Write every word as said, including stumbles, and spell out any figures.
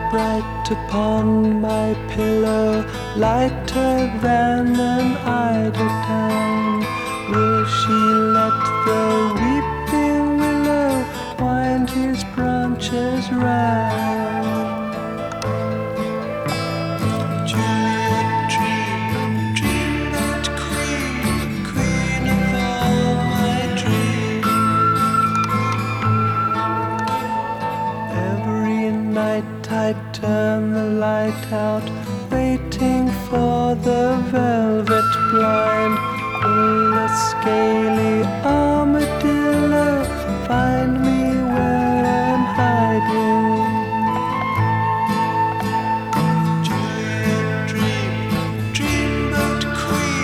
bright upon my pillow, lighter than an eider down. Will she let the weeping willow wind his branches round? Juliet, dream, dreamlet queen, queen of all my dreams. Every night I'd turn the light out, waiting for the velvet blind